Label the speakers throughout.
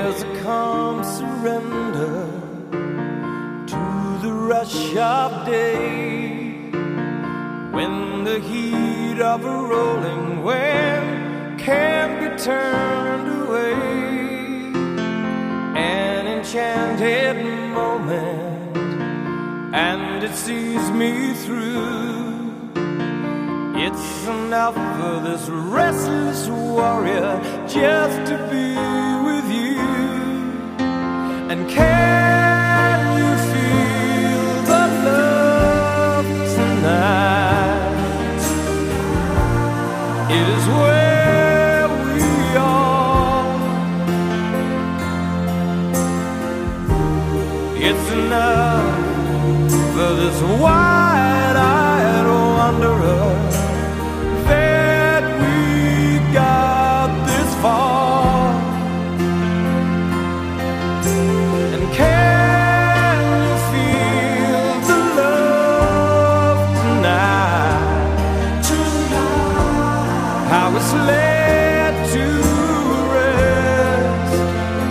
Speaker 1: There's a calm surrender to the rush of day, when the heat of a rolling wave can't be turned away. An enchanted moment, and it sees me through. It's enough for this restless warrior just to be with you. And can you feel the love tonight? It is where we are. It's enough for this wide-eyed wanderer that we got this far. And can you feel the love tonight? How it's led to rest.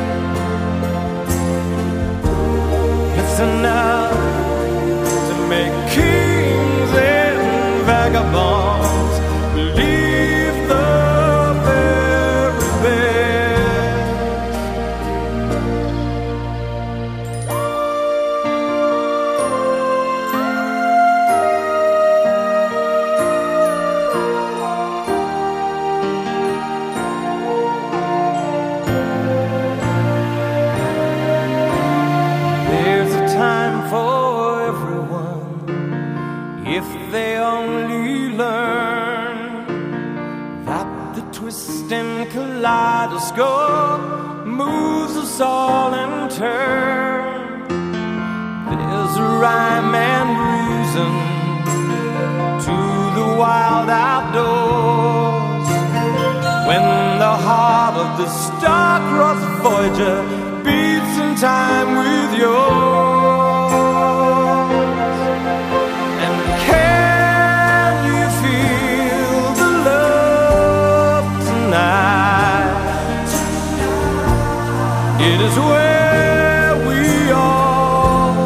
Speaker 1: It's enough to make kings and vagabonds believe the very best. There's a time for everyone if they only learn that the twisting kaleidoscope moves us all in turn. There's a rhyme and reason to the wild outdoors, when the heart of the star-crossed Voyager beats in time with yours. And can you feel the love tonight? It is where we are.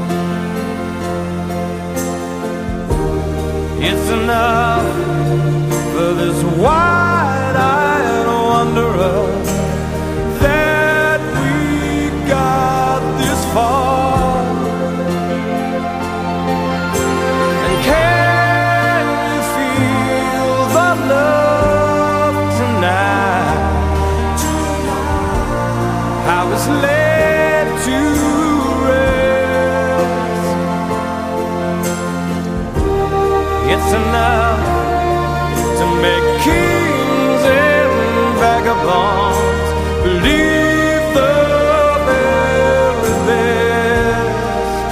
Speaker 1: It's enough for this wide-eyed wanderer that we got this far. And can you feel the love tonight? How it's led to rest. It's enough to make kings and vagabonds believe the very best.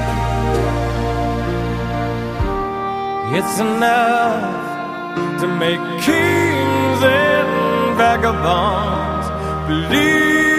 Speaker 1: It's enough to make kings and vagabonds believe